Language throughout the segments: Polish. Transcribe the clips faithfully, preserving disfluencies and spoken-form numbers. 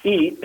I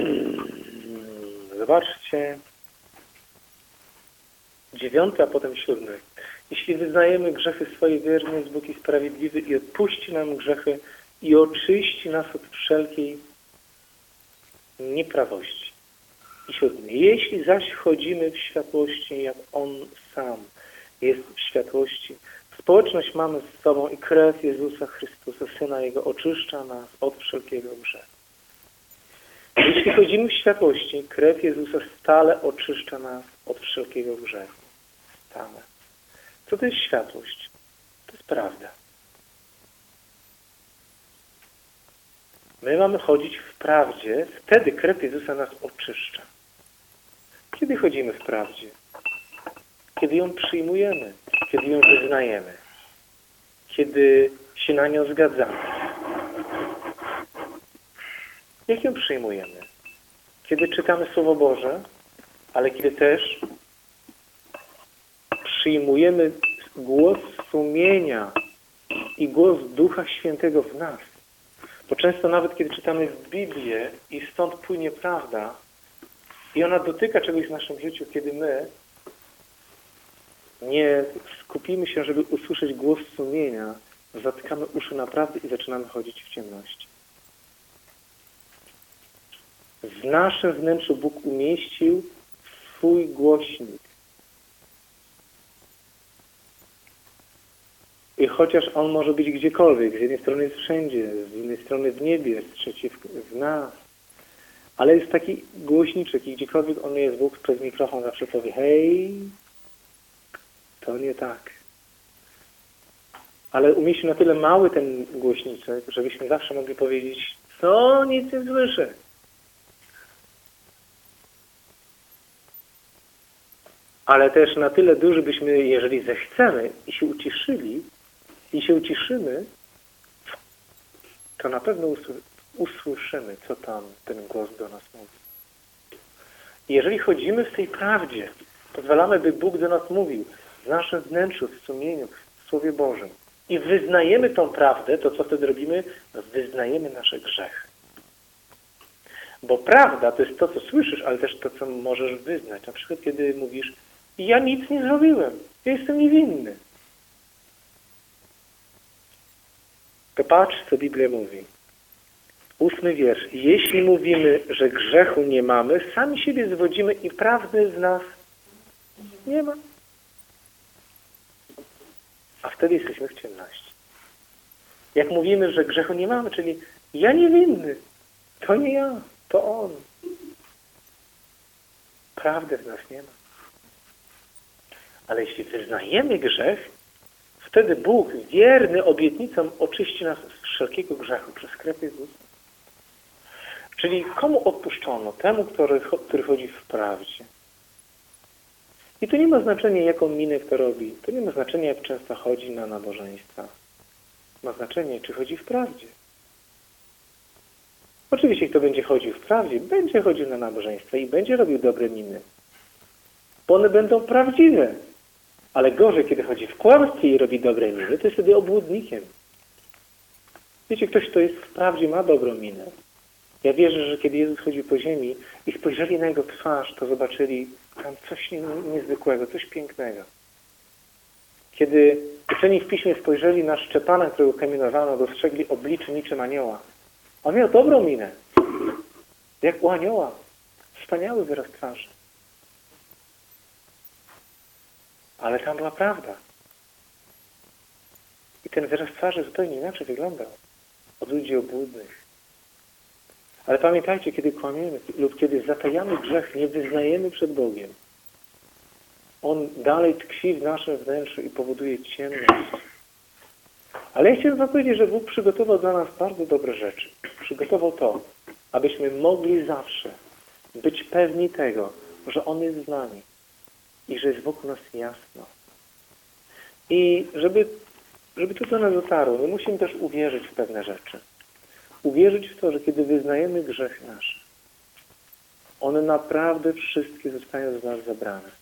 zobaczcie, dziewiąty, a potem siódmy. Jeśli wyznajemy grzechy swoje, wierny jest Bóg i sprawiedliwy i odpuści nam grzechy i oczyści nas od wszelkiej nieprawości. I siódmy. Jeśli zaś chodzimy w światłości, jak On sam jest w światłości, społeczność mamy z sobą i krew Jezusa Chrystusa, Syna Jego, oczyszcza nas od wszelkiego grzechu. Jeśli chodzimy w światłości, krew Jezusa stale oczyszcza nas od wszelkiego grzechu. Stale. Co to jest światłość? To jest prawda. My mamy chodzić w prawdzie, wtedy krew Jezusa nas oczyszcza. Kiedy chodzimy w prawdzie? Kiedy ją przyjmujemy, kiedy ją wyznajemy, kiedy się na nią zgadzamy. Jak ją przyjmujemy? Kiedy czytamy Słowo Boże, ale kiedy też przyjmujemy głos sumienia i głos Ducha Świętego w nas. Bo często nawet kiedy czytamy w Biblię i stąd płynie prawda i ona dotyka czegoś w naszym życiu, kiedy my nie skupimy się, żeby usłyszeć głos sumienia, zatykamy uszy na prawdę i zaczynamy chodzić w ciemności. W naszym wnętrzu Bóg umieścił swój głośnik. I chociaż on może być gdziekolwiek, z jednej strony jest wszędzie, z innej strony w niebie, z trzeciej w, w nas, ale jest taki głośniczek i gdziekolwiek on jest, Bóg przez mikrofon zawsze powie: hej, to nie tak. Ale umieścił na tyle mały ten głośniczek, żebyśmy zawsze mogli powiedzieć: co, nic nie słyszę. Ale też na tyle duży, byśmy, jeżeli zechcemy i się uciszyli, i się uciszymy, to na pewno usłyszymy, co tam ten głos do nas mówi. I jeżeli chodzimy w tej prawdzie, pozwalamy, by Bóg do nas mówił w naszym wnętrzu, w sumieniu, w Słowie Bożym i wyznajemy tą prawdę, to co wtedy robimy? Wyznajemy nasze grzechy. Bo prawda to jest to, co słyszysz, ale też to, co możesz wyznać. Na przykład, kiedy mówisz: ja nic nie zrobiłem, ja jestem niewinny. To patrz, co Biblia mówi. Ósmy wiersz. Jeśli mówimy, że grzechu nie mamy, sami siebie zwodzimy i prawdy z nas nie ma. A wtedy jesteśmy w ciemności. Jak mówimy, że grzechu nie mamy, czyli ja niewinny, to nie ja, to On. Prawdy w nas nie ma. Ale jeśli wyznajemy grzech, wtedy Bóg, wierny obietnicom, oczyści nas z wszelkiego grzechu przez krew Jezusa. Czyli komu odpuszczono? Temu, który, który chodzi w prawdzie. I to nie ma znaczenia, jaką minę kto robi. To nie ma znaczenia, jak często chodzi na nabożeństwa. Ma znaczenie, czy chodzi w prawdzie. Oczywiście, kto będzie chodził w prawdzie, będzie chodził na nabożeństwa i będzie robił dobre miny. Bo one będą prawdziwe. Ale gorzej, kiedy chodzi w kłamstwie i robi dobre miny, to jest wtedy obłudnikiem. Wiecie, ktoś, kto jest wprawdzie, ma dobrą minę. Ja wierzę, że kiedy Jezus chodził po ziemi i spojrzeli na Jego twarz, to zobaczyli tam coś nie, niezwykłego, coś pięknego. Kiedy uczeni w Piśmie spojrzeli na Szczepana, którego kamienowano, dostrzegli oblicze niczym anioła. On miał dobrą minę. Jak u anioła. Wspaniały wyraz twarzy. Ale tam była prawda. I ten wyraz twarzy zupełnie inaczej wyglądał od ludzi obłudnych. Ale pamiętajcie, kiedy kłamiemy lub kiedy zatajamy grzech, nie wyznajemy przed Bogiem. On dalej tkwi w naszym wnętrzu i powoduje ciemność. Ale ja chciałem wam powiedzieć, że Bóg przygotował dla nas bardzo dobre rzeczy. Przygotował to, abyśmy mogli zawsze być pewni tego, że On jest z nami i że jest wokół nas jasno. I żeby, żeby to do nas dotarło, my musimy też uwierzyć w pewne rzeczy. Uwierzyć w to, że kiedy wyznajemy grzechy nasze, one naprawdę wszystkie zostają z nas zabrane.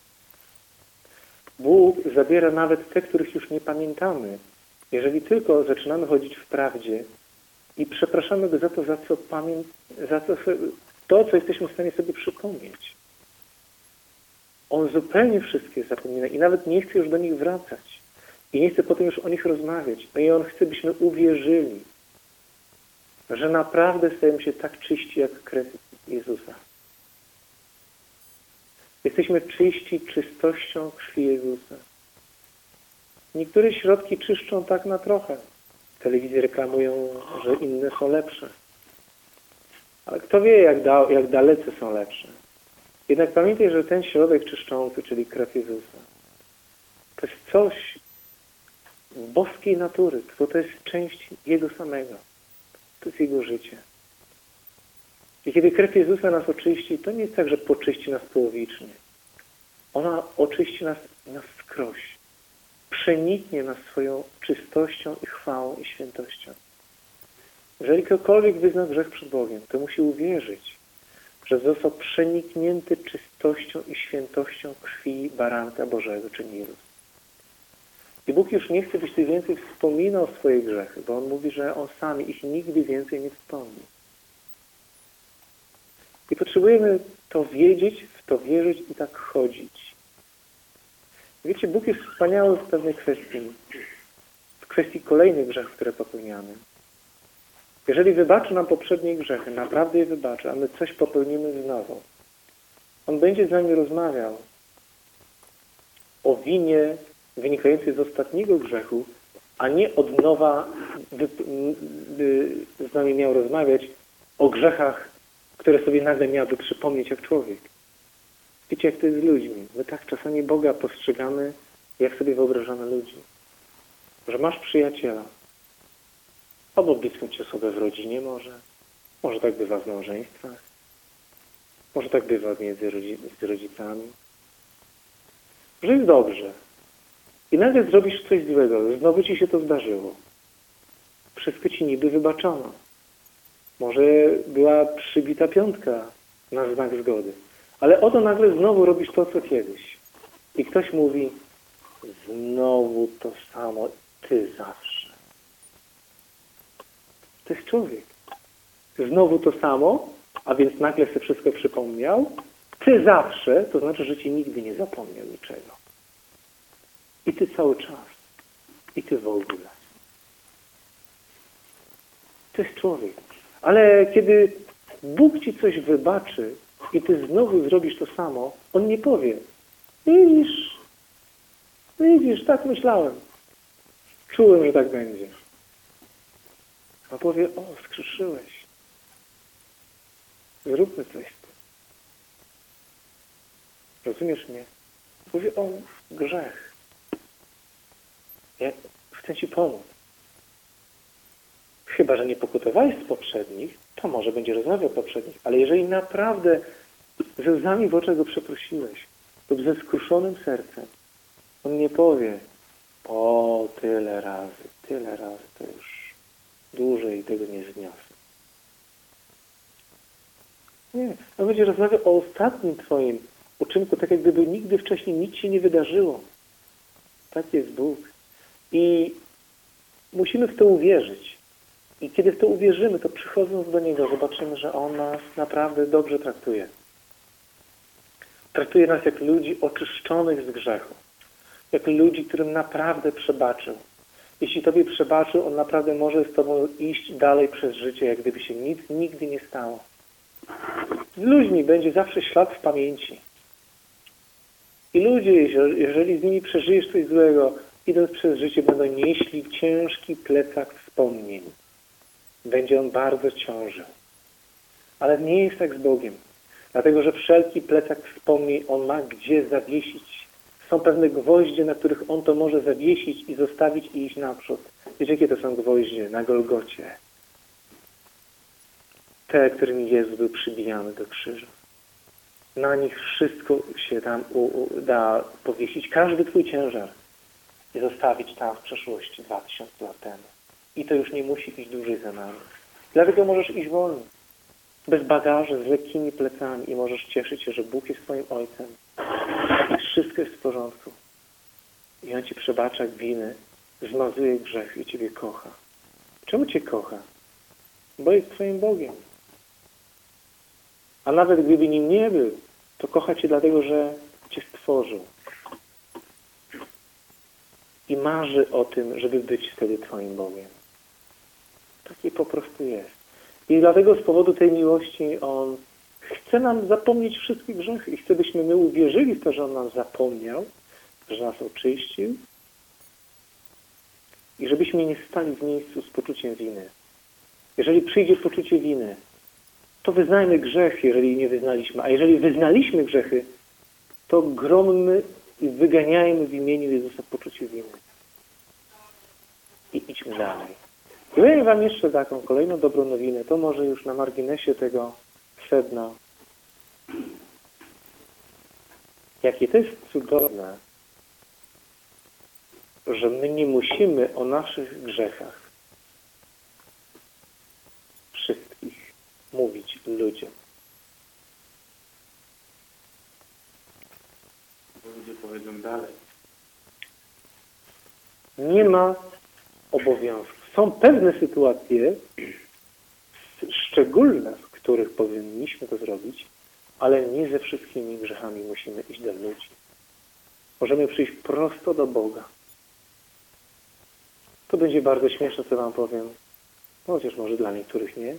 Bóg zabiera nawet te, których już nie pamiętamy, jeżeli tylko zaczynamy chodzić w prawdzie i przepraszamy Go za to, za co pamięt, za to, to, co jesteśmy w stanie sobie przypomnieć. On zupełnie wszystkie zapomina i nawet nie chce już do nich wracać. I nie chce potem już o nich rozmawiać. No i On chce, byśmy uwierzyli, że naprawdę stajemy się tak czyści, jak krew Jezusa. Jesteśmy czyści czystością krwi Jezusa. Niektóre środki czyszczą tak na trochę. Telewizje reklamują, że inne są lepsze. Ale kto wie, jak, da, jak dalece są lepsze. Jednak pamiętaj, że ten środek czyszczący, czyli krew Jezusa, to jest coś boskiej natury, to, to jest część Jego samego. To jest Jego życie. I kiedy krew Jezusa nas oczyści, to nie jest tak, że poczyści nas połowicznie. Ona oczyści nas na wskroś. Przeniknie nas swoją czystością i chwałą i świętością. Jeżeli ktokolwiek wyzna grzech przed Bogiem, to musi uwierzyć, że został przeniknięty czystością i świętością krwi baranka Bożego, czyli Jezus. I Bóg już nie chce, byś Ty więcej wspominał swoje grzechy, bo On mówi, że On sam ich nigdy więcej nie wspomni. I potrzebujemy to wiedzieć, w to wierzyć i tak chodzić. Wiecie, Bóg jest wspaniały w pewnej kwestii, w kwestii kolejnych grzechów, które popełniamy. Jeżeli wybaczy nam poprzednie grzechy, naprawdę je wybaczy, a my coś popełnimy znowu, On będzie z nami rozmawiał o winie wynikającej z ostatniego grzechu, a nie od nowa by, by z nami miał rozmawiać o grzechach, które sobie nagle miałby przypomnieć jak człowiek. Wiecie, jak to jest z ludźmi. My tak czasami Boga postrzegamy, jak sobie wyobrażamy ludzi. Że masz przyjaciela, albo bliską ci osobę w rodzinie może, może tak bywa w małżeństwach, może tak bywa między z rodzicami, że jest dobrze. I nagle zrobisz coś złego, znowu ci się to zdarzyło. Wszystko ci niby wybaczono. Może była przybita piątka na znak zgody. Ale oto nagle znowu robisz to, co kiedyś. I ktoś mówi, znowu to samo, ty zawsze. To jest człowiek. Znowu to samo, a więc nagle sobie wszystko przypomniał. Ty zawsze, to znaczy, że ci nigdy nie zapomniał niczego. I ty cały czas. I ty w ogóle. To jest człowiek. Ale kiedy Bóg ci coś wybaczy i ty znowu zrobisz to samo, On nie powie, widzisz, widzisz, tak myślałem. Czułem, że tak będzie. A powie, o, skrzyszyłeś. Zróbmy coś z tym. Rozumiesz mnie? Powie, o, grzech. Ja chcę ci pomóc. Chyba że nie pokutowałeś z poprzednich, to może będzie rozmawiał o poprzednich. Ale jeżeli naprawdę ze łzami w oczach go przeprosiłeś lub ze skruszonym sercem, On nie powie, o, tyle razy, tyle razy, to już dłużej tego nie zniosę. Nie. On będzie rozmawiał o ostatnim twoim uczynku, tak jak gdyby nigdy wcześniej nic się nie wydarzyło. Tak jest Bóg. I musimy w to uwierzyć. I kiedy w to uwierzymy, to przychodząc do Niego, zobaczymy, że On nas naprawdę dobrze traktuje. Traktuje nas jak ludzi oczyszczonych z grzechu. Jak ludzi, którym naprawdę przebaczył. Jeśli Tobie przebaczył, On naprawdę może z Tobą iść dalej przez życie, jak gdyby się nic nigdy nie stało. Z ludźmi będzie zawsze ślad w pamięci. I ludzie, jeżeli z nimi przeżyjesz coś złego, idąc przez życie, będą nieśli ciężki plecak wspomnień. Będzie on bardzo ciążył. Ale nie jest tak z Bogiem. Dlatego, że wszelki plecak wspomnień On ma gdzie zawiesić. Są pewne gwoździe, na których On to może zawiesić i zostawić i iść naprzód. Wiecie, jakie to są gwoździe? Na Golgocie. Te, którymi Jezus był przybijany do krzyża. Na nich wszystko się tam u, u, da powiesić. Każdy twój ciężar. I zostawić tam w przeszłości dwa tysiące lat temu. I to już nie musi iść dłużej za nami. Dlatego możesz iść wolno. Bez bagaży, z lekkimi plecami i możesz cieszyć się, że Bóg jest Twoim Ojcem. I wszystko jest w porządku. I On Ci przebacza winy, zmazuje grzech i Ciebie kocha. Czemu Cię kocha? bo jest Twoim Bogiem. A nawet gdyby nim nie był, to kocha Cię dlatego, że Cię stworzył. I marzy o tym, żeby być wtedy Twoim Bogiem. Taki po prostu jest. I dlatego z powodu tej miłości On chce nam zapomnieć wszystkich grzechy i chce, byśmy my uwierzyli w to, że On nam zapomniał, że nas oczyścił i żebyśmy nie stali w miejscu z poczuciem winy. Jeżeli przyjdzie poczucie winy, to wyznajmy grzech, jeżeli nie wyznaliśmy. A jeżeli wyznaliśmy grzechy, to grommy i wyganiajmy w imieniu Jezusa poczucie winy. I idźmy dalej. I powiem Wam jeszcze taką kolejną dobrą nowinę. To może już na marginesie tego sedna. Jakie to jest cudowne, że my nie musimy o naszych grzechach wszystkich mówić ludziom. Ludzie powiedzą dalej. Nie ma obowiązku. Są pewne sytuacje szczególne, w których powinniśmy to zrobić, ale nie ze wszystkimi grzechami musimy iść do ludzi. Możemy przyjść prosto do Boga. To będzie bardzo śmieszne, co Wam powiem. Chociaż może dla niektórych nie.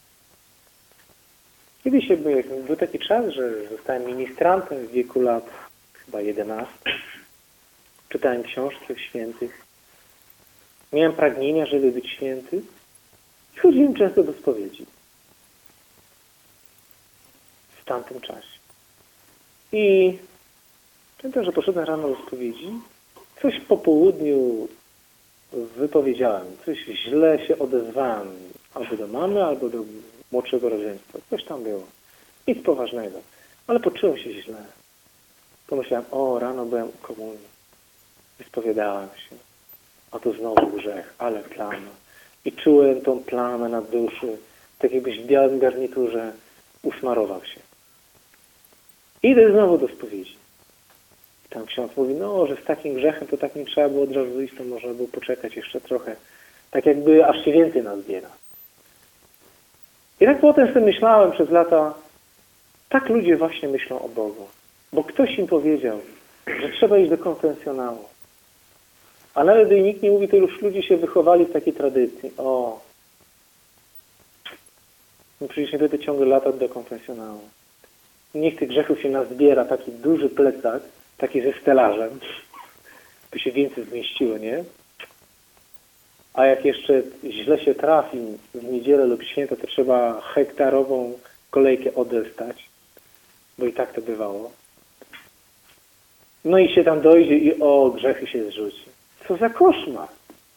Kiedyś był taki czas, że zostałem ministrantem w wieku lat chyba jedenastu. Czytałem książki o świętych. Miałem pragnienia, żeby być święty. I chodziłem często do spowiedzi. W tamtym czasie. I pamiętam, że poszedłem rano do spowiedzi. Coś po południu wypowiedziałem. Coś źle się odezwałem. Albo do mamy, albo do młodszego rodzeństwa. Coś tam było. Nic poważnego. Ale poczułem się źle. Pomyślałem, o, rano byłem u komunii. Wyspowiadałem się. A to znowu grzech, ale plama. I czułem tą plamę na duszy, tak jakbyś w białym garniturze usmarował się. Idę znowu do spowiedzi. I tam ksiądz mówi, no, że z takim grzechem to tak nie trzeba było od razu iść, to można było poczekać jeszcze trochę. Tak jakby aż się więcej nazbiera. I tak potem sobie myślałem przez lata, tak ludzie właśnie myślą o Bogu. Bo ktoś im powiedział, że trzeba iść do konfesjonału. A nawet gdy nikt nie mówi, to już ludzie się wychowali w takiej tradycji. O, no przecież nie będę ciągle latać do konfesjonału. Niech tych grzechów się nazbiera, taki duży plecak, taki ze stelażem, by się więcej zmieściło, nie? A jak jeszcze źle się trafi w niedzielę lub święto, to trzeba hektarową kolejkę odestać, bo i tak to bywało. No i się tam dojdzie i o, grzechy się zrzuci. Co za koszmar!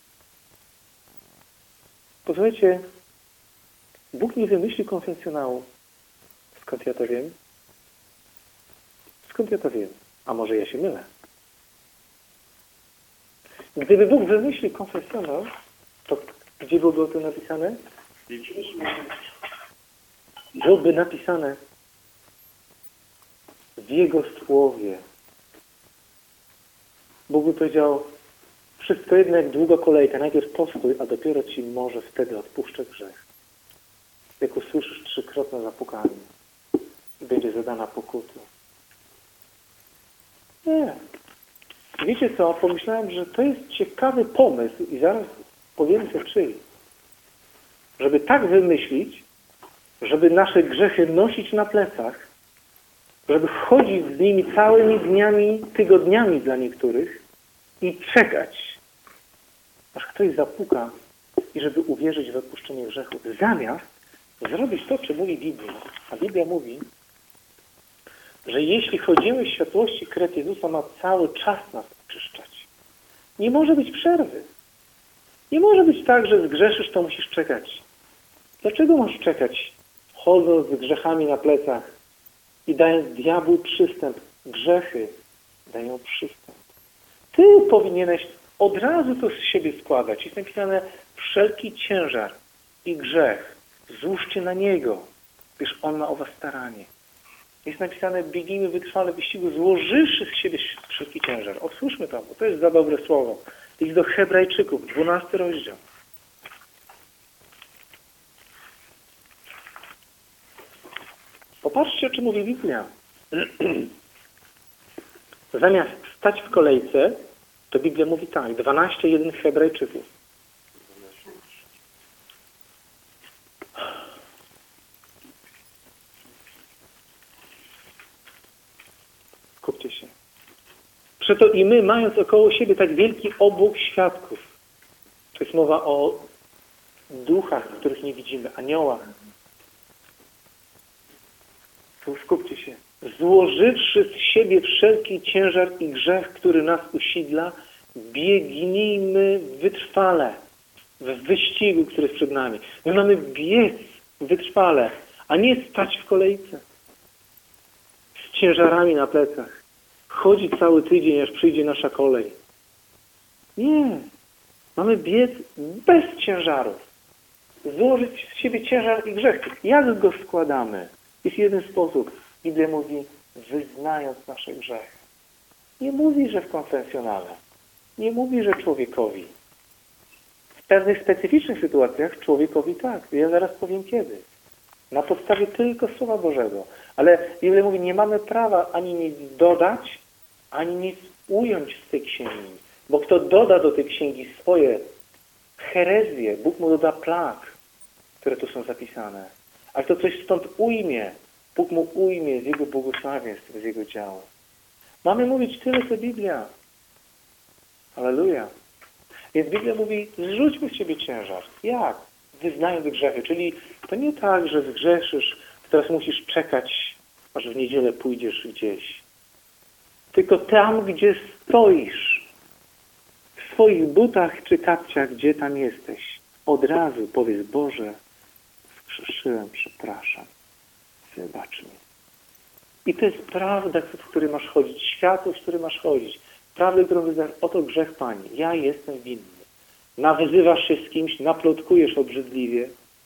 Posłuchajcie, Bóg nie wymyśli konfesjonału. Skąd ja to wiem? Skąd ja to wiem? A może ja się mylę? Gdyby Bóg wymyślił konfesjonał, to gdzie byłoby o tym napisane? Byłoby napisane w Jego słowie. Bóg by powiedział, wszystko jedno jak długa kolejka, najpierw postój, a dopiero Ci może wtedy odpuszczę grzech. Jak usłyszysz trzykrotne zapukanie i będzie zadana pokuta. Nie. Wiecie co? Pomyślałem, że to jest ciekawy pomysł i zaraz powiem sobie czyj. Żeby tak wymyślić, żeby nasze grzechy nosić na plecach, żeby chodzić z nimi całymi dniami, tygodniami dla niektórych i czekać, aż ktoś zapuka i żeby uwierzyć w odpuszczenie grzechów. Zamiast zrobić to, co mówi Biblia. A Biblia mówi, że jeśli chodzimy w światłości, krew Jezusa ma cały czas nas oczyszczać. Nie może być przerwy. Nie może być tak, że zgrzeszysz, to musisz czekać. Dlaczego masz czekać, chodząc z grzechami na plecach i dając diabłu przystęp? Grzechy dają przystęp. Ty powinieneś od razu to z siebie składać. Jest napisane, wszelki ciężar i grzech złóżcie na Niego, gdyż On ma o was staranie. Jest napisane, biegnijmy wytrwale wyścigu, złożywszy z siebie wszelki ciężar. Odsłuszmy to, bo to jest za dobre słowo. List do Hebrajczyków, dwunasty rozdział. Popatrzcie, o czym mówi Biblia. Zamiast stać w kolejce, to Biblia mówi tak, dwanaście jeden Hebrajczyków. Skupcie się. Przeto i my, mając około siebie tak wielki obłok świadków, to jest mowa o duchach, których nie widzimy, aniołach. To skupcie się. Złożywszy z siebie wszelki ciężar i grzech, który nas usidla, biegnijmy wytrwale w wyścigu, który jest przed nami. My mamy biec wytrwale, a nie stać w kolejce z ciężarami na plecach. Chodzić cały tydzień, aż przyjdzie nasza kolej. Nie. Mamy biec bez ciężarów. Złożyć z siebie ciężar i grzech. Jak go składamy? Jest jeden sposób. Biblia mówi, wyznając nasze grzechy. Nie mówi, że w konfesjonale. Nie mówi, że człowiekowi. W pewnych specyficznych sytuacjach człowiekowi tak. Ja zaraz powiem kiedy. Na podstawie tylko Słowa Bożego. Ale Biblia mówi, nie mamy prawa ani nic dodać, ani nic ująć z tej księgi. Bo kto doda do tej księgi swoje herezje, Bóg mu doda plag, które tu są zapisane. A kto coś stąd ujmie, Bóg mu ujmie z Jego błogosławieństw, z Jego działu. Mamy mówić tyle, co Biblia. Halleluja. Więc Biblia mówi, zrzućmy z siebie ciężar. Jak? Wyznając grzechy. Czyli to nie tak, że zgrzeszysz, teraz musisz czekać, aż w niedzielę pójdziesz gdzieś. Tylko tam, gdzie stoisz, w swoich butach czy kapciach, gdzie tam jesteś, od razu powiedz, Boże, zgrzeszyłem, przepraszam, wybacz mi. I to jest prawda, w której masz chodzić, światło, w którym masz chodzić. Prawdę, którą wyznasz, oto grzech Pani, ja jestem winny. Nawyzywasz się z kimś, naplotkujesz obrzydliwie,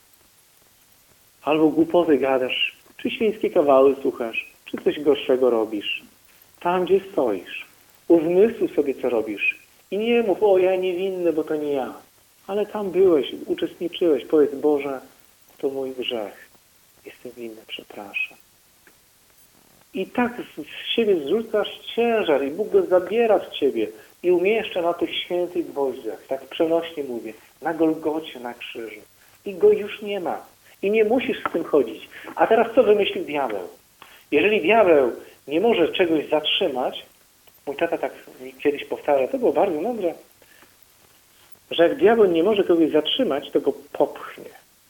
albo głupoty gadasz, czy świńskie kawały słuchasz, czy coś gorszego robisz. Tam, gdzie stoisz, uzmysł sobie, co robisz. I nie mów, o, ja niewinny, bo to nie ja. Ale tam byłeś, uczestniczyłeś. Powiedz, Boże, to mój grzech. Jestem winny, przepraszam. I tak z siebie zrzucasz ciężar i Bóg go zabiera z ciebie i umieszcza na tych świętych gwoździach, tak przenośnie mówię, na Golgocie, na krzyżu. I go już nie ma. I nie musisz z tym chodzić. A teraz co wymyślił diabeł? Jeżeli diabeł nie może czegoś zatrzymać, mój tata tak kiedyś powtarzał, to było bardzo mądre, że jak diabeł nie może kogoś zatrzymać, to go popchnie.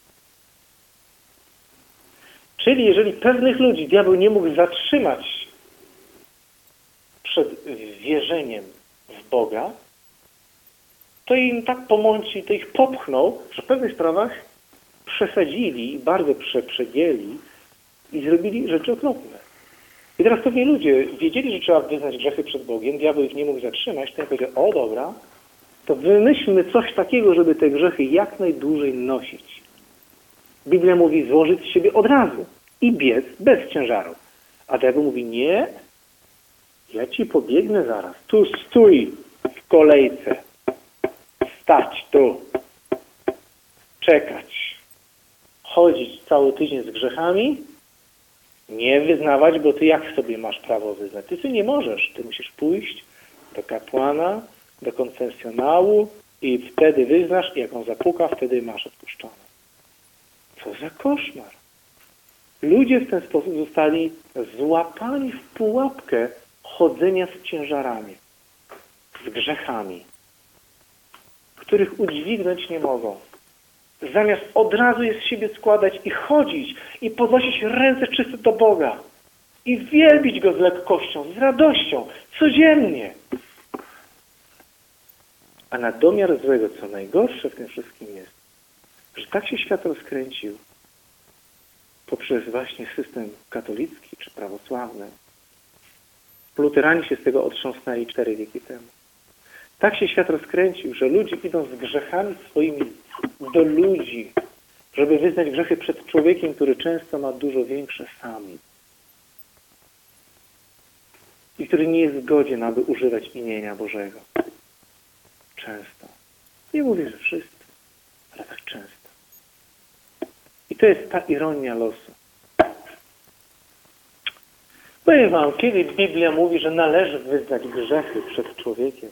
Czyli jeżeli pewnych ludzi diabeł nie mógł zatrzymać przed wierzeniem w Boga, to im tak pomąci, to ich popchnął, że w pewnych sprawach przesadzili i bardzo prze, przegięli i zrobili rzeczy okropne. I teraz pewnie ludzie wiedzieli, że trzeba wyznać grzechy przed Bogiem, diabeł ich nie mógł zatrzymać, to ja powiedział, o dobra, to wymyślmy coś takiego, żeby te grzechy jak najdłużej nosić. Biblia mówi złożyć z siebie od razu i biec bez ciężaru. A diabeł mówi, nie, ja ci pobiegnę zaraz. Tu stój w kolejce. Stać tu. Czekać. Chodzić cały tydzień z grzechami. Nie wyznawać, bo ty jak sobie masz prawo wyznać? Ty, ty nie możesz. Ty musisz pójść do kapłana, do konfesjonału i wtedy wyznasz i jak on zapuka, wtedy masz odpuszczone. Co za koszmar. Ludzie w ten sposób zostali złapani w pułapkę chodzenia z ciężarami, z grzechami, których udźwignąć nie mogą. Zamiast od razu je z siebie składać i chodzić i podnosić ręce czyste do Boga i wielbić Go z lekkością, z radością, codziennie. A na domiar złego, co najgorsze w tym wszystkim jest, że tak się świat rozkręcił poprzez właśnie system katolicki czy prawosławny. Luteranie się z tego otrząsnęli cztery wieki temu. Tak się świat rozkręcił, że ludzie idą z grzechami swoimi do ludzi, żeby wyznać grzechy przed człowiekiem, który często ma dużo większe sami. I który nie jest godzien, aby używać imienia Bożego. Często. Nie mówię, że wszyscy, ale tak często. I to jest ta ironia losu. Powiem wam, kiedy Biblia mówi, że należy wyznać grzechy przed człowiekiem.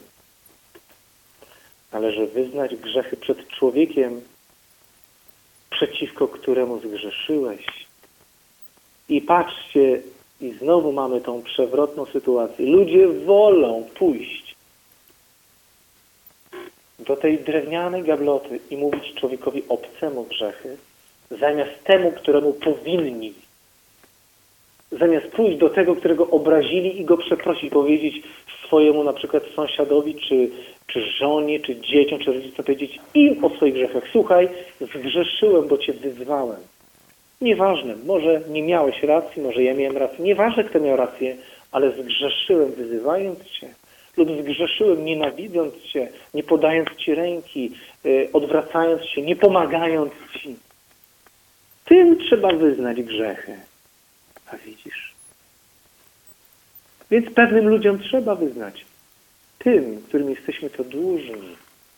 Należy wyznać grzechy przed człowiekiem, przeciwko któremu zgrzeszyłeś. I patrzcie, i znowu mamy tą przewrotną sytuację. Ludzie wolą pójść do tej drewnianej gabloty i mówić człowiekowi obcemu grzechy, zamiast temu, któremu powinni. Zamiast pójść do tego, którego obrazili i go przeprosić, powiedzieć swojemu na przykład sąsiadowi, czy, czy żonie, czy dzieciom, czy rodzicom, powiedzieć im o swoich grzechach. Słuchaj, zgrzeszyłem, bo Cię wyzwałem. Nieważne, może nie miałeś racji, może ja miałem rację. Nieważne, kto miał rację, ale zgrzeszyłem, wyzywając Cię. Lub zgrzeszyłem, nienawidząc Cię, nie podając Ci ręki, yy, odwracając się, nie pomagając Ci. Tym trzeba wyznać grzechy. A widzisz? Więc pewnym ludziom trzeba wyznać. Tym, którym jesteśmy to dłużni.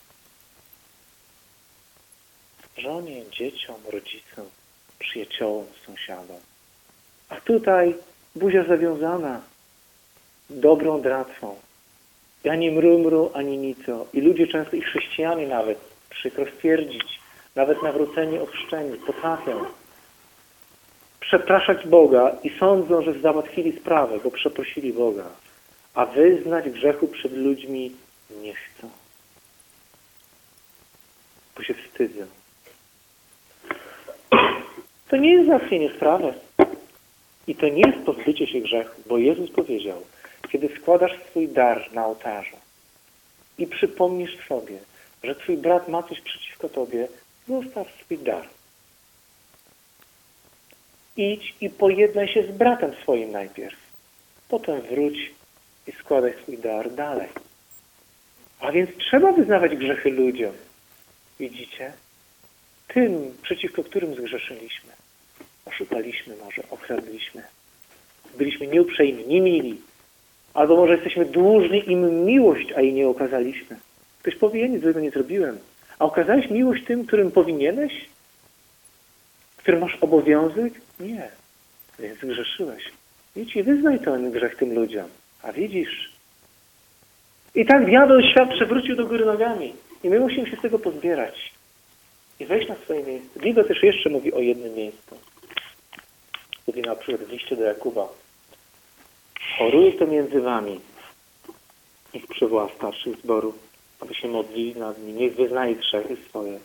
Żonie, dzieciom, rodzicom, przyjaciołom, sąsiadom. A tutaj buzia zawiązana dobrą dracą. I ani mru, mru, ani nico. I ludzie często, i chrześcijanie nawet, przykro stwierdzić, nawet nawróceni, ochrzczeni, potrafią przepraszać Boga i sądzą, że załatwili sprawę, bo przeprosili Boga. A wyznać grzechu przed ludźmi nie chcą. Bo się wstydzą. To nie jest załatwienie sprawy. I to nie jest pozbycie się grzechu, bo Jezus powiedział, kiedy składasz swój dar na ołtarzu i przypomnisz sobie, że twój brat ma coś przeciwko tobie, zostaw swój dar. Idź i pojednaj się z bratem swoim najpierw. Potem wróć i składaj swój dar dalej. A więc trzeba wyznawać grzechy ludziom. Widzicie? Tym, przeciwko którym zgrzeszyliśmy. Oszukaliśmy może, okradliśmy. Byliśmy nieuprzejmi, niemili. Albo może jesteśmy dłużni im miłość, a jej nie okazaliśmy. Ktoś powie, ja nic złego nie zrobiłem. A okazałeś miłość tym, którym powinieneś? Którym masz obowiązek? Nie. Więc zgrzeszyłeś. Idź i wyznaj ten grzech tym ludziom. A widzisz? I tak diabeł świat przewrócił do góry nogami. I my musimy się z tego pozbierać. I wejść na swoje miejsce. Biblia też jeszcze mówi o jednym miejscu. Mówi na przykład w liście do Jakuba. Choruje to między wami. Niech przywoła starszych zboru, aby się modlili nad nimi. Niech wyznaje grzechy swoje.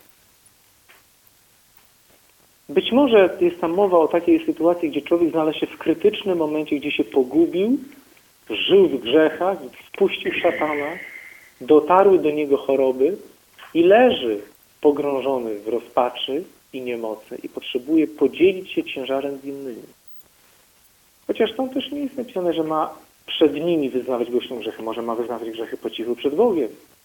Być może jest tam mowa o takiej sytuacji, gdzie człowiek znalazł się w krytycznym momencie, gdzie się pogubił, żył w grzechach, wpuścił szatana, dotarły do niego choroby i leży pogrążony w rozpaczy i niemocy i potrzebuje podzielić się ciężarem z innymi. Chociaż tam też nie jest napisane, że ma przed nimi wyznawać głośno grzechy. Może ma wyznawać grzechy po cichu przed Bogiem.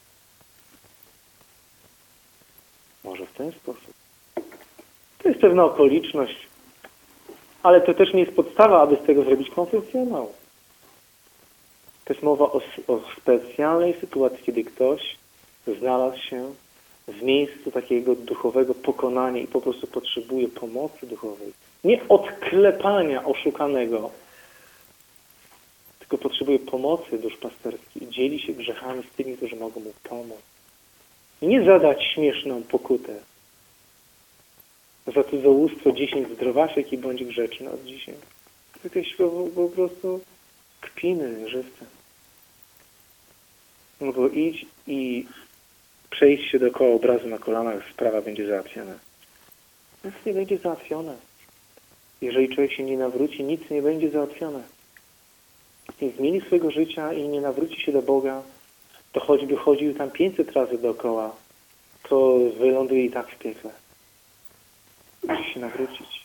Może w ten sposób. To jest pewna okoliczność, ale to też nie jest podstawa, aby z tego zrobić konfesjonał. To jest mowa o, o specjalnej sytuacji, kiedy ktoś znalazł się w miejscu takiego duchowego pokonania i po prostu potrzebuje pomocy duchowej. Nie odklepania oszukanego, tylko potrzebuje pomocy duszpasterskiej i dzieli się grzechami z tymi, którzy mogą mu pomóc. I nie zadać śmieszną pokutę. Za cudzołóstwo dziesięć zdrowaszek i bądź grzeczny od dzisiaj. Jakieś po, po prostu kpiny żywce. No bo idź i przejść się dookoła obrazu na kolanach, sprawa będzie załatwiona. Nic nie będzie załatwione. Jeżeli człowiek się nie nawróci, nic nie będzie załatwione. Nie zmieni swojego życia i nie nawróci się do Boga, to choćby chodził tam pięćset razy dookoła, to wyląduje i tak w piekle. Musi się nawrócić.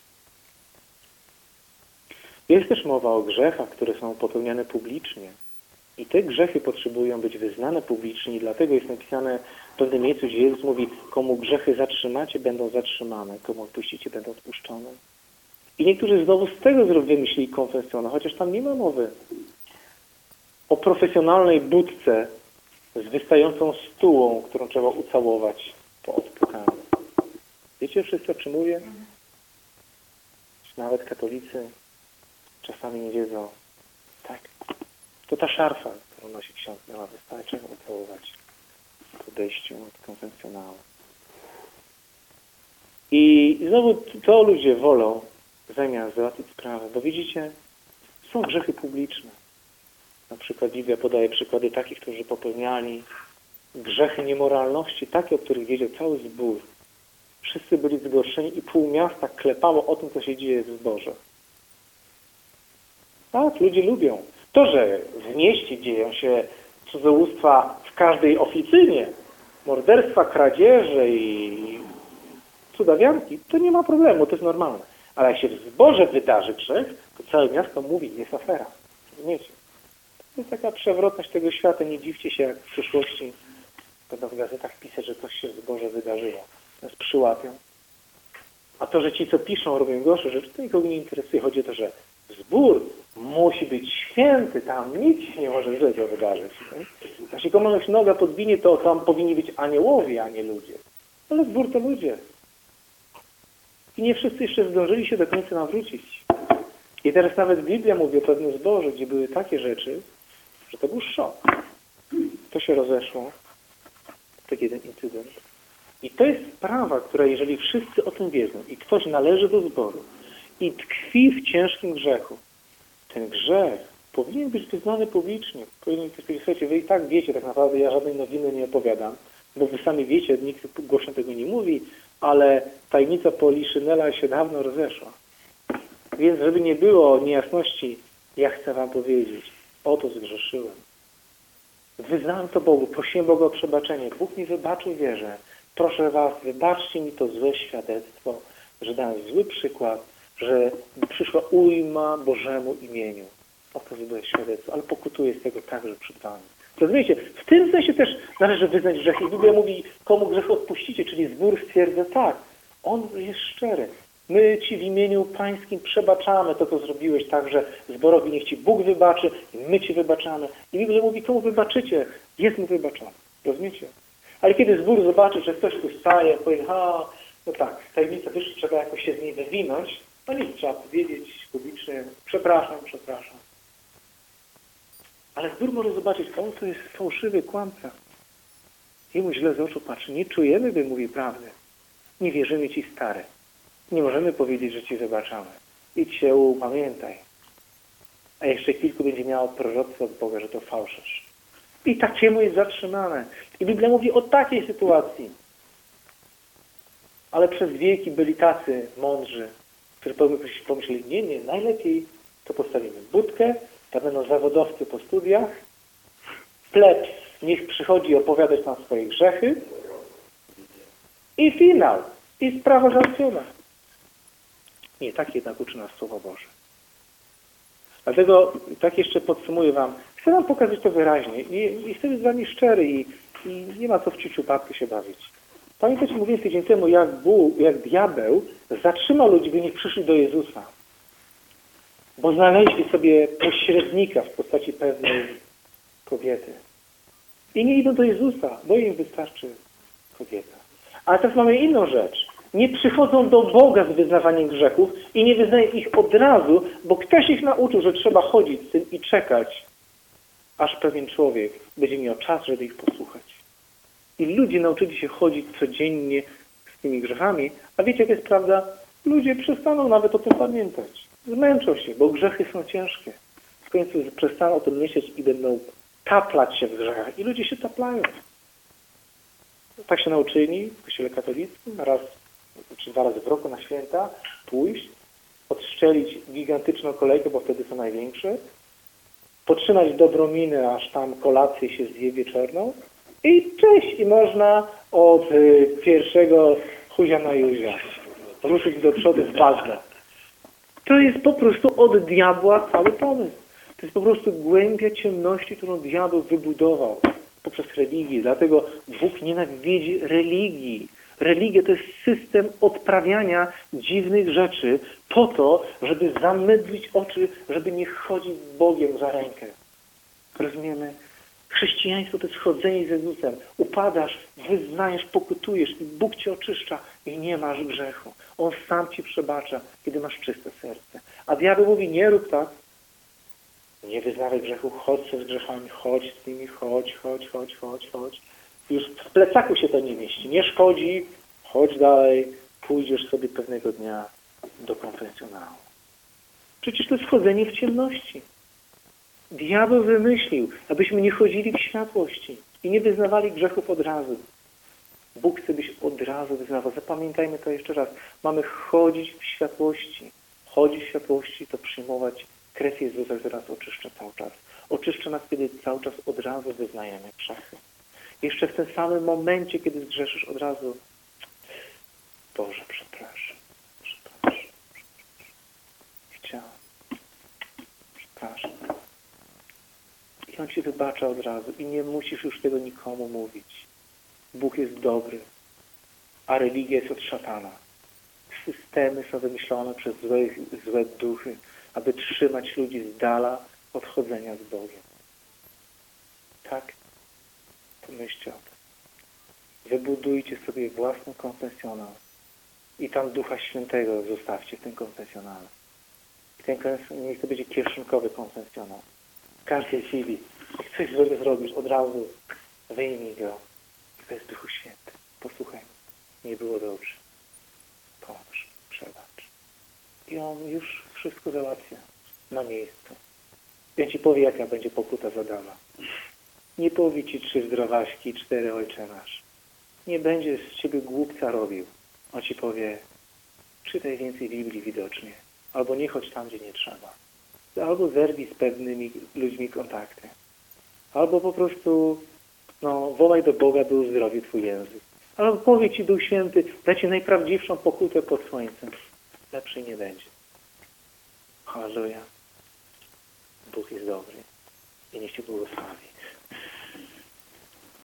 Jest też mowa o grzechach, które są popełniane publicznie. I te grzechy potrzebują być wyznane publicznie i dlatego jest napisane w pewnym miejscu, gdzie Jezus mówi, komu grzechy zatrzymacie, będą zatrzymane, komu odpuścicie, będą odpuszczone. I niektórzy znowu z tego wymyślili konfesjonał, chociaż tam nie ma mowy o profesjonalnej budce z wystającą stułą, którą trzeba ucałować po odpukaniu. Wiecie wszyscy, o czym mówię? Nawet katolicy czasami nie wiedzą, Tak. To ta szarfa, którą nosi ksiądz, miała wystarczy ucałować w odejściu od konwencjonału. I znowu to ludzie wolą zamiast załatwić sprawę, bo widzicie, są grzechy publiczne. Na przykład Biblia podaje przykłady takich, którzy popełniali grzechy niemoralności, takie, o których wiedział cały zbór. Wszyscy byli zgorszeni i pół miasta klepało o tym, co się dzieje w zborze. Tak, ludzie lubią. To, że w mieście dzieją się cudzołóstwa w każdej oficynie, morderstwa, kradzieże i cudawianki, to nie ma problemu, to jest normalne. Ale jak się w zborze wydarzy grzech, to całe miasto mówi, jest afera. Rozumiecie? To jest taka przewrotność tego świata. Nie dziwcie się, jak w przyszłości będą w gazetach pisać, że coś się w zborze wydarzyło. Nas przyłapią. A to, że ci, co piszą, robią gorsze rzeczy, to nikogo nie interesuje. Chodzi o to, że zbór musi być święty, tam nic się nie może źle wydarzyć. Jeśli komuś noga podwinie, to tam powinni być aniołowie, a nie ludzie. Ale zbór to ludzie. I nie wszyscy jeszcze zdążyli się do końca nawrócić. I teraz nawet Biblia mówi o pewnym zborze, gdzie były takie rzeczy, że to był szok. To się rozeszło. Taki jeden incydent. I to jest sprawa, która jeżeli wszyscy o tym wiedzą i ktoś należy do zboru i tkwi w ciężkim grzechu, ten grzech powinien być wyznany publicznie. Powinien ktoś powiedzieć, słuchajcie, wy i tak wiecie, tak naprawdę ja żadnej nowiny nie opowiadam, bo wy sami wiecie, nikt głośno tego nie mówi, ale tajemnica Poliszynela się dawno rozeszła. Więc żeby nie było niejasności, ja chcę wam powiedzieć, oto zgrzeszyłem. Wyznałem to Bogu, prosiłem Boga o przebaczenie. Bóg mi wybaczył, wierzę. Proszę was, wybaczcie mi to złe świadectwo, że dałem zły przykład, że przyszła ujma Bożemu imieniu. Oto złe świadectwo, ale pokutuję z tego także przed wami. Rozumiecie? W tym sensie też należy wyznać grzech. I Biblia mówi, komu grzech odpuścicie, czyli zbór stwierdza tak. On jest szczery. My ci w imieniu pańskim przebaczamy to, co zrobiłeś, także zborowi niech ci Bóg wybaczy i my ci wybaczamy. I Biblia mówi, komu wybaczycie, jest mu wybaczony. Rozumiecie? Ale kiedy zbór zobaczy, że ktoś tu staje, powie, ha, no tak, tajemnica wyższa, trzeba jakoś się z niej wywinąć, no nic, trzeba powiedzieć publicznie, przepraszam, przepraszam. Ale zbór może zobaczyć, on to jest fałszywy kłamca. Jemu źle z oczu patrzy. Nie czujemy, by mówi prawdę. Nie wierzymy ci, stary. Nie możemy powiedzieć, że ci wybaczamy. Idź się upamiętaj. A jeszcze kilku będzie miało proroctwo od Boga, że to fałszerz. I takiemu jest zatrzymane. I Biblia mówi o takiej sytuacji. Ale przez wieki byli tacy mądrzy, którzy pomyśleli, nie, nie, najlepiej to postawimy budkę, tam będą zawodowcy po studiach, plebs niech przychodzi opowiadać nam swoje grzechy i finał. I sprawa załatwiona. Nie, tak jednak uczy nas Słowo Boże. Dlatego tak jeszcze podsumuję wam. Chcę wam pokazać to wyraźnie i, i chcę być z wami szczery i, i nie ma co w ciuciu babkę się bawić. Pamiętacie, mówiłem tydzień temu, jak Bóg, jak diabeł zatrzymał ludzi, by niech przyszli do Jezusa. Bo znaleźli sobie pośrednika w postaci pewnej kobiety. I nie idą do Jezusa, bo im wystarczy kobieta. Ale teraz mamy inną rzecz. Nie przychodzą do Boga z wyznawaniem grzechów i nie wyznają ich od razu, bo ktoś ich nauczył, że trzeba chodzić z tym i czekać, aż pewien człowiek będzie miał czas, żeby ich posłuchać. I ludzie nauczyli się chodzić codziennie z tymi grzechami, a wiecie, jaka jest prawda? Ludzie przestaną nawet o tym pamiętać. Zmęczą się, bo grzechy są ciężkie. W końcu przestaną o tym myśleć i będą taplać się w grzechach. I ludzie się taplają. Tak się nauczyli w Kościele katolickim, raz czy dwa razy w roku na święta pójść, odstrzelić gigantyczną kolejkę, bo wtedy są największe, potrzymać dobrą minę, aż tam kolację się zje wieczorną i cześć! I można od y, pierwszego chuzia na juzia ruszyć do przodu w bazę. To jest po prostu od diabła cały pomysł. To jest po prostu głębia ciemności, którą diabeł wybudował poprzez religię. Dlatego Bóg nienawidzi religii. Religia to jest system odprawiania dziwnych rzeczy po to, żeby zamydlić oczy, żeby nie chodzić z Bogiem za rękę. Rozumiemy? Chrześcijaństwo to jest chodzenie z Jezusem. Upadasz, wyznajesz, pokutujesz i Bóg cię oczyszcza i nie masz grzechu. On sam ci przebacza, kiedy masz czyste serce. A diabeł mówi, nie rób tak. Nie wyznawaj grzechu, chodź z grzechami, chodź z nimi, chodź, chodź, chodź, chodź, chodź. Już w plecaku się to nie mieści. Nie szkodzi, chodź dalej, pójdziesz sobie pewnego dnia do konfesjonału. Przecież to jest chodzenie w ciemności. Diabeł wymyślił, abyśmy nie chodzili w światłości i nie wyznawali grzechów od razu. Bóg chce, byś od razu wyznawał. Zapamiętajmy to jeszcze raz. Mamy chodzić w światłości. Chodzić w światłości to przyjmować krew Jezusa, która nas oczyszcza cały czas. Oczyszcza nas, kiedy cały czas od razu wyznajemy grzechy. Jeszcze w tym samym momencie, kiedy zgrzeszysz, od razu Boże, przepraszam, przepraszam, przepraszam. Chciałem. Przepraszam. I On ci wybacza od razu i nie musisz już tego nikomu mówić. Bóg jest dobry, a religia jest od szatana. Systemy są wymyślone przez złe, złe duchy, aby trzymać ludzi z dala od chodzenia z Bogiem. Tak? Pomyślcie o tym. Wybudujcie sobie własny konfesjonal i tam Ducha Świętego zostawcie w tym konfesjonale. I ten konfesjonal, niech to będzie kieszonkowy konfesjonal. W każdej chwili, jak coś złego zrobisz, od razu wyjmij go. I to jest Duchu Święty. Posłuchaj mnie. Nie było dobrze. Pomóż, przebacz. I On już wszystko załatwia na miejscu. Ja ci powie, jaka będzie pokuta za Adama. Nie powie ci trzy zdrowaśki i cztery ojcze nasz. Nie będzie z ciebie głupca robił. On ci powie, czytaj więcej Biblii widocznie. Albo nie chodź tam, gdzie nie trzeba. Albo zerwij z pewnymi ludźmi kontakty. Albo po prostu no, wołaj do Boga, by uzdrowił twój język. Albo powie ci Duch Święty, da ci najprawdziwszą pokutę pod słońcem. Lepszej nie będzie. Halleluja. Bóg jest dobry i niech cię błogosławi.